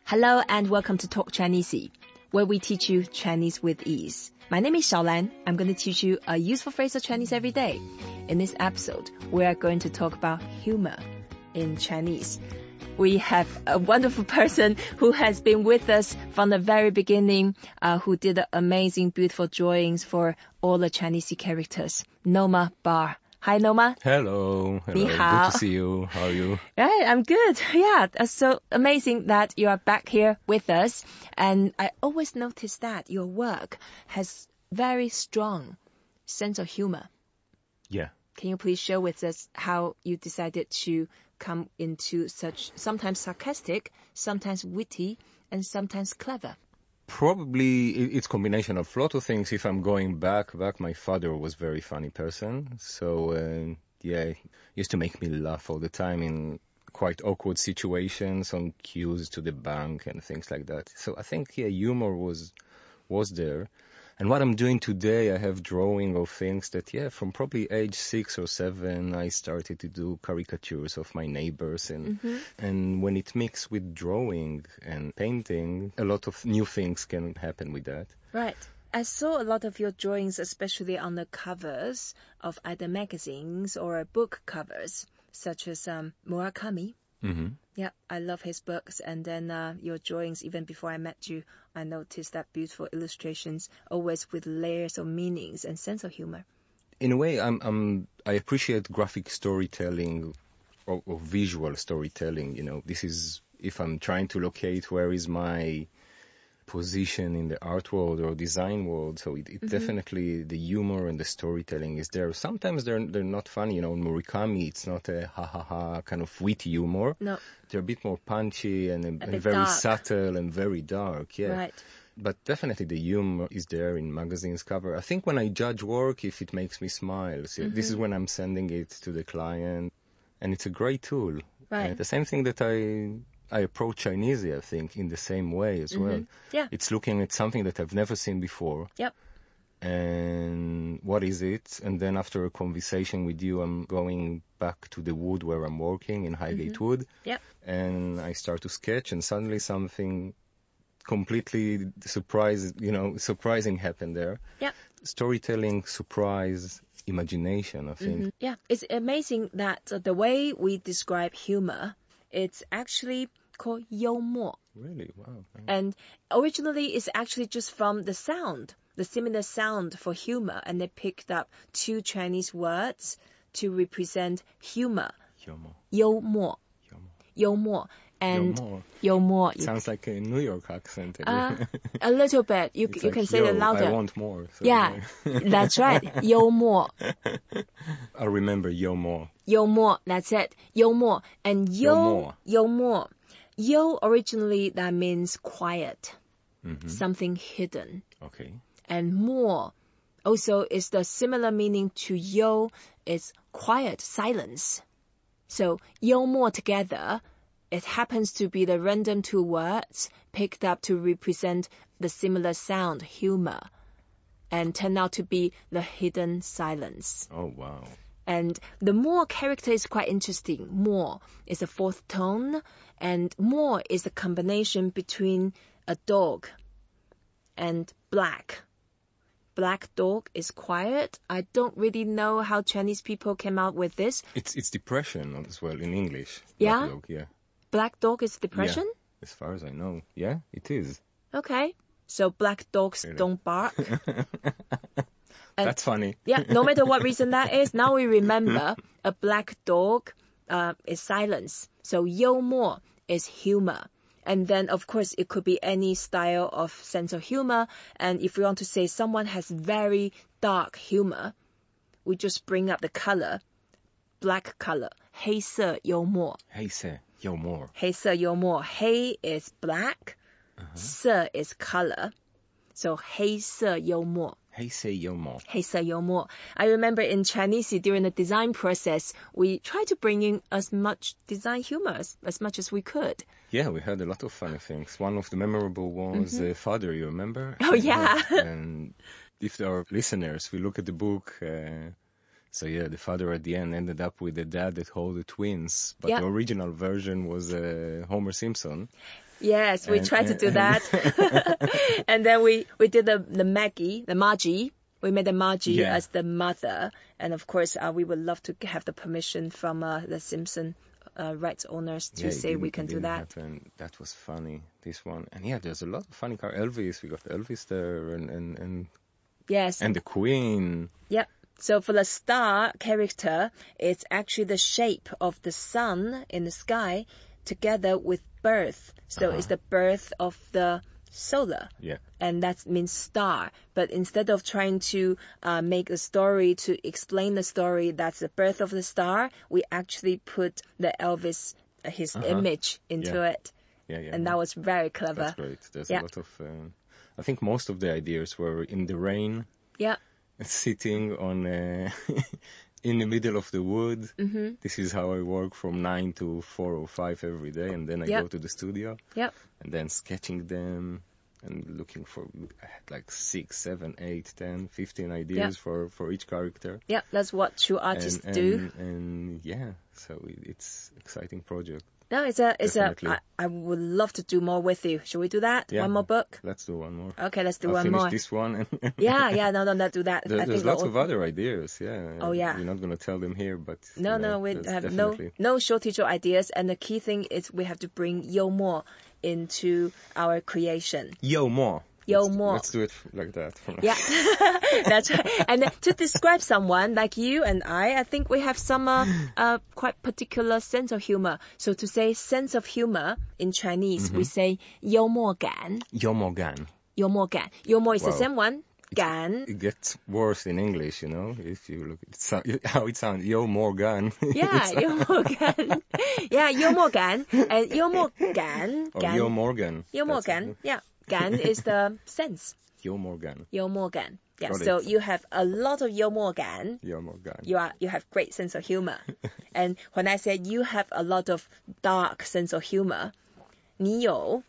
Hello and welcome to Talk Chinese, where we teach you Chinese with ease. My name is Xiaolan. I'm going to teach you a useful phrase of Chinese every day. In this episode, we are going to talk about humor in Chinese. We have a wonderful person who has been with us from the very beginning, who did amazing, beautiful drawings for all the Chinese characters, Noma Bar. Hi, Noma. Hello. Ni hao. Good to see you. How are you? Right, I'm good. Yeah, so amazing that you are back here with us. And I always notice that your work has very strong sense of humor. Yeah. Can you please share with us how you decided to come into such sometimes sarcastic, sometimes witty, and sometimes clever? Probably it's a combination of a lot of things. If I'm going back, my father was a very funny person. So, he used to make me laugh all the time in quite awkward situations, on queues to the bank and things like that. So I think, humor was there. And what I'm doing today, I have drawing of things that, from probably age 6 or 7, I started to do caricatures of my neighbors. And when it mixed with drawing and painting, a lot of new things can happen with that. Right. I saw a lot of your drawings, especially on the covers of either magazines or book covers, such as Murakami. Mm-hmm. Yeah, I love his books. And then your drawings, even before I met you, I noticed that beautiful illustrations, always with layers of meanings and sense of humor. In a way, I appreciate graphic storytelling or visual storytelling. You know, this is if I'm trying to locate where is my position in the art world or design world. So it definitely, the humor and the storytelling is there. Sometimes they're not funny. You know, in Murakami, it's not a ha-ha-ha kind of witty humor. No. They're a bit more punchy and very dark. Subtle and very dark. Yeah. Right. But definitely the humor is there in magazines cover. I think when I judge work, if it makes me smile, this is when I'm sending it to the client. And it's a great tool. Right. The same thing that I approach Chinese, I think, in the same way as well. Yeah. It's looking at something that I've never seen before. Yep. And what is it? And then after a conversation with you, I'm going back to the wood where I'm working in Highgate Wood. Yep. And I start to sketch, and suddenly something completely surprising happened there. Yep. Storytelling, surprise, imagination, I think. Yeah. It's amazing that the way we describe humor, it's actually called 幽默. Really? Wow. And originally it's actually just from the sound, the similar sound for humor, and they picked up two Chinese words to represent humor. 幽默. 幽默. And 幽默. Sounds like a New York accent. A little bit. You It's can like, say it louder. I want more. So Yeah, that's right. 幽默. I remember 幽默. 幽默, that's it. 幽默. And 幽默. 幽originally that means quiet, something hidden. Okay. And 默 also is the similar meaning to 幽, is quiet, silence. So 幽默 together, it happens to be the random two words picked up to represent the similar sound, humor, and turn out to be the hidden silence. Oh, wow. And the more character is quite interesting. More is a fourth tone, and more is a combination between a dog and black. Black dog is quiet. I don't really know how Chinese people came out with this. It's depression as well in English. Yeah? Black dog, yeah. Black dog is depression? Yeah, as far as I know. Yeah, it is. Okay. So black dogs don't bark. That's funny. Yeah, no matter what reason that is, now we remember a black dog is silence. So 幽默 is humor. And then, of course, it could be any style of sense of humor. And if we want to say someone has very dark humor, we just bring up the color, black color, 黑色幽默. 黑色幽默. 黑色幽默. 黑 is black, 色 is color. So 黑色幽默. 黑色幽默. 黑色幽默. I remember in Chinese, during the design process, we tried to bring in as much design humor as much as we could. Yeah, we had a lot of funny things. One of the memorable ones, Father, you remember? Oh, yeah. And if there are listeners, we look at the book. So yeah, the father at the end ended up with a dad that hold the twins, but the original version was Homer Simpson. Yes, we tried to do that. And then we did the Margie. We made the Margie as the mother. And of course, we would love to have the permission from the Simpson rights owners to say we can do that. Happen. That was funny, this one. And yeah, there's a lot of funny Elvis. We got Elvis there and yes. And the Queen. Yep. So for the star character, it's actually the shape of the sun in the sky together with birth. So it's the birth of the solar. Yeah. And that means star. But instead of trying to make a story to explain the story that's the birth of the star, we actually put the Elvis, his image into it. Yeah, yeah. And that was very clever. That's great. There's a lot of... I think most of the ideas were in the rain. Yeah. Sitting on in the middle of the wood. Mm-hmm. This is how I work from 9 to 4 or 5 every day, and then I go to the studio. Yep. And then sketching them and looking for, I had like 6, 7, 8, 10, 15 ideas for each character. Yeah, that's what true artists do. And yeah, so it's an exciting project. No, I would love to do more with you. Should we do that? Yeah. One more book? Let's do one more. Okay, let's do I'll one more. finish this one. Yeah, no, do that. There's lots of other ideas, yeah. Oh, yeah. We're not going to tell them here, but... No, we have no shortage of ideas. And the key thing is we have to bring幽默into our creation. 幽默. Let's do it like that. Yeah, that's right. And to describe someone like you and I think we have some quite particular sense of humor. So to say sense of humor in Chinese, we say 幽默感. 幽默感. 幽默感. 幽默 is the same one. 感. It gets worse in English, you know, if you look at how it sounds. 幽默感. Yeah, 幽默感. Yeah, 幽默感. And 幽默感. Or 幽默感. 幽默感. Yeah. Gan is the sense. 幽默感. 幽默感. Yeah, Got so it. you have a lot of 幽默感. 幽默感. You have great sense of humor. And when I said you have a lot of dark sense of humor, 你有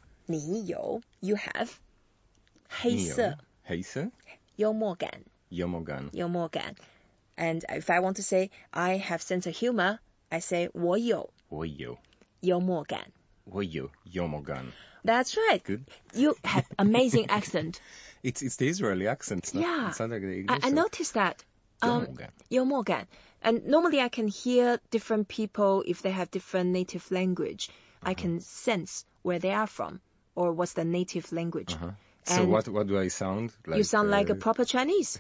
you have 黑色黑色幽默感幽默感幽默感. And if I want to say I have sense of humor, I say 我有 幽默感我有幽默感. That's right. Good. You have amazing accent. It's the Israeli accent. It's not like the English. I noticed that. 幽默感. And normally I can hear different people if they have different native language. I can sense where they are from or what's the native language. So what do I sound like? You sound like a proper Chinese.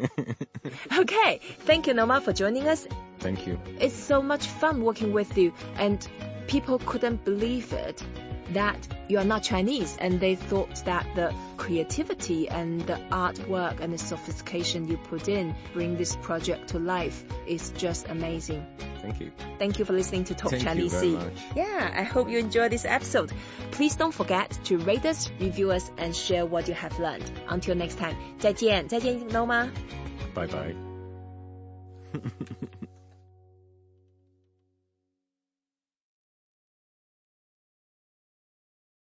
Okay. Thank you, Noma, for joining us. Thank you. It's so much fun working with you. And people couldn't believe it that you are not Chinese, and they thought that the creativity and the artwork and the sophistication you put in bring this project to life is just amazing. Thank you. Thank you for listening to Talk Chinese. Thank you very much. Yeah, I hope you enjoyed this episode. Please don't forget to rate us, review us, and share what you have learned. Until next time, 再见 Noma. Bye bye.